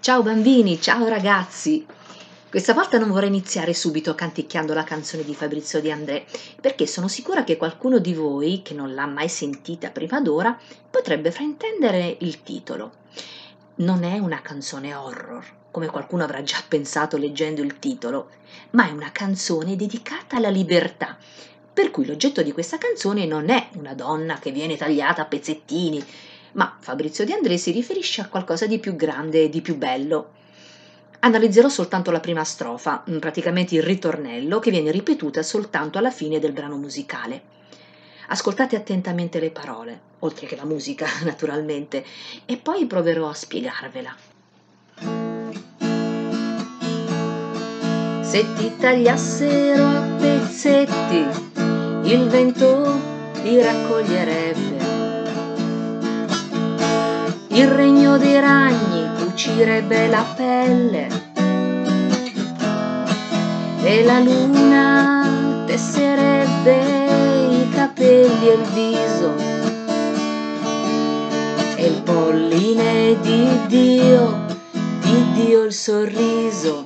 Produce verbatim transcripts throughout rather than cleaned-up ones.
Ciao bambini, ciao ragazzi! Questa volta non vorrei iniziare subito canticchiando la canzone di Fabrizio De André, perché sono sicura che qualcuno di voi, che non l'ha mai sentita prima d'ora, potrebbe fraintendere il titolo. Non è una canzone horror, come qualcuno avrà già pensato leggendo il titolo, ma è una canzone dedicata alla libertà, per cui l'oggetto di questa canzone non è una donna che viene tagliata a pezzettini, ma Fabrizio De André si riferisce a qualcosa di più grande e di più bello. Analizzerò soltanto la prima strofa, mm, praticamente il ritornello, che viene ripetuta soltanto alla fine del brano musicale. Ascoltate attentamente le parole, oltre che la musica, naturalmente, e poi proverò a spiegarvela. Se ti tagliassero a pezzetti, il vento li raccoglierebbe. Il regno dei ragni cucirebbe la pelle e la luna tesserebbe i capelli e il viso e il polline di Dio, di Dio il sorriso.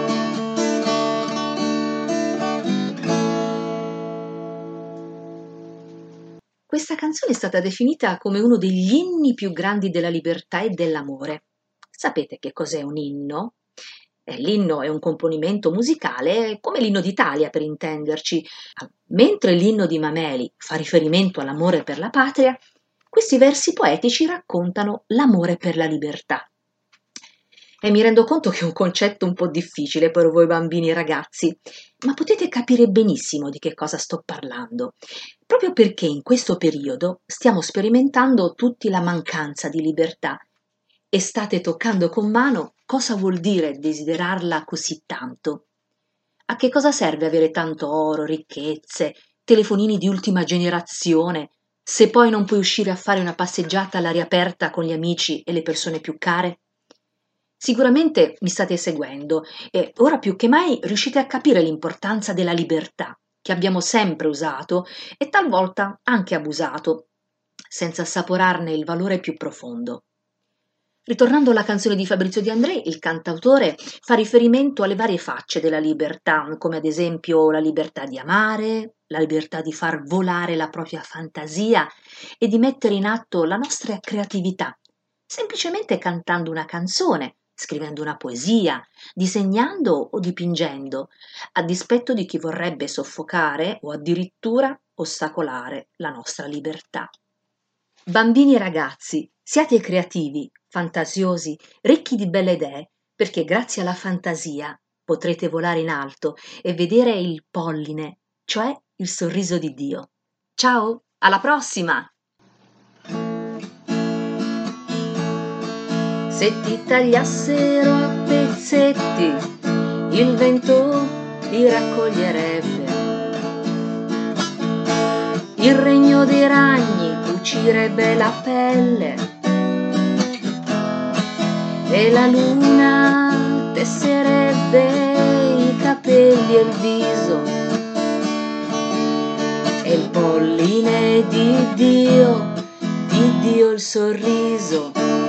Questa canzone è stata definita come uno degli inni più grandi della libertà e dell'amore. Sapete che cos'è un inno? Eh, L'inno è un componimento musicale come l'inno d'Italia, per intenderci. Mentre l'inno di Mameli fa riferimento all'amore per la patria, questi versi poetici raccontano l'amore per la libertà. E mi rendo conto che è un concetto un po' difficile per voi bambini e ragazzi, ma potete capire benissimo di che cosa sto parlando, proprio perché in questo periodo stiamo sperimentando tutti la mancanza di libertà e state toccando con mano cosa vuol dire desiderarla così tanto. A che cosa serve avere tanto oro, ricchezze, telefonini di ultima generazione, se poi non puoi uscire a fare una passeggiata all'aria aperta con gli amici e le persone più care? Sicuramente mi state seguendo e ora più che mai riuscite a capire l'importanza della libertà, che abbiamo sempre usato e talvolta anche abusato, senza assaporarne il valore più profondo. Ritornando alla canzone di Fabrizio De André, il cantautore fa riferimento alle varie facce della libertà, come ad esempio la libertà di amare, la libertà di far volare la propria fantasia e di mettere in atto la nostra creatività, semplicemente cantando una canzone, scrivendo una poesia, disegnando o dipingendo, a dispetto di chi vorrebbe soffocare o addirittura ostacolare la nostra libertà. Bambini e ragazzi, siate creativi, fantasiosi, ricchi di belle idee, perché grazie alla fantasia potrete volare in alto e vedere il polline, cioè il sorriso di Dio. Ciao, alla prossima! Se ti tagliassero a pezzetti, il vento li raccoglierebbe. Il regno dei ragni cucirebbe la pelle e la luna tesserebbe i capelli e il viso e il polline di Dio, di Dio il sorriso.